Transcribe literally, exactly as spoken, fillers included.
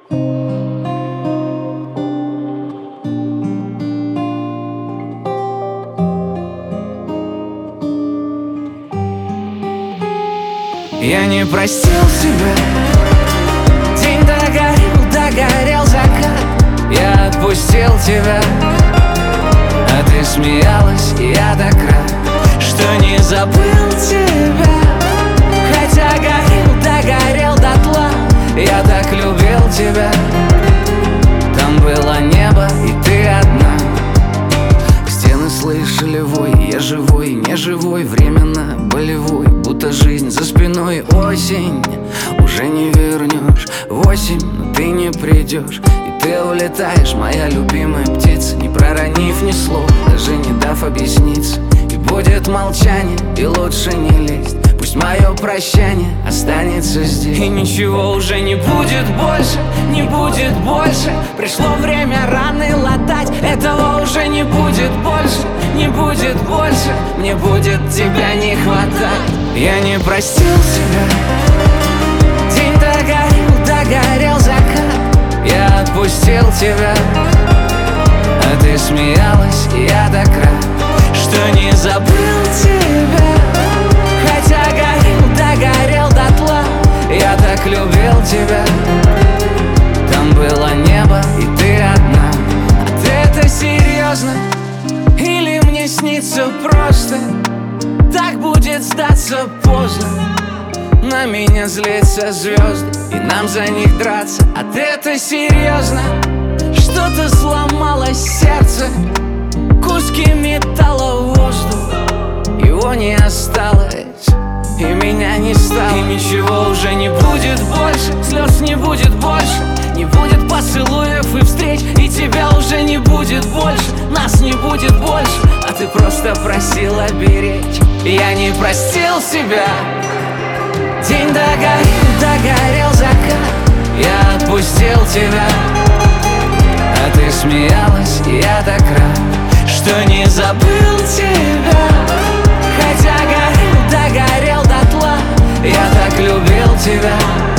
Я не простил себя. День догорел, догорел закат. Я отпустил тебя, а ты смеялась, и я так рад, что не забыл тебя. Хотя горел, догорел дотла. Я так любил тебя. Там было небо, и ты одна. Стены слышали вой, я живой, не живой, временно болевой, будто жизнь за спиной. Осень, уже не вернешь. Восемь, но ты не придешь. И ты улетаешь, моя любимая птица, не проронив ни слова, даже не дав объясниться. И будет молчание, и лучше не лезть. Пусть мое прощание останется здесь. И ничего уже не будет больше, не будет больше. Пришло время раны латать. Этого уже не будет больше, не будет больше. Мне будет тебя не хватать. Я не простил себя. День догорел, догорел закат. Я отпустил тебя, а ты смеялась, и я так рад, что не забыл тебя. Хотя горел, догорел дотла. Я так любил тебя. Там было небо, и ты одна. А ты это серьезно? Или мне снится просто? Так будет сдаться поздно. На меня злятся звезды, и нам за них драться. А ты это серьезно? Что-то сломалось сердце, куски металла в воздух. Его не осталось, и меня не стало. И ничего уже не будет больше, слез не будет больше, не будет поцелуев и встреч. И тебя уже не будет больше, нас не будет больше. А ты просто просила беречь. Я не простил себя. День догорел, догорел закат. Я отпустил тебя, а ты смеялась, и я так рад, что не забыл тебя. Хотя горел, догорел дотла. Я так любил тебя.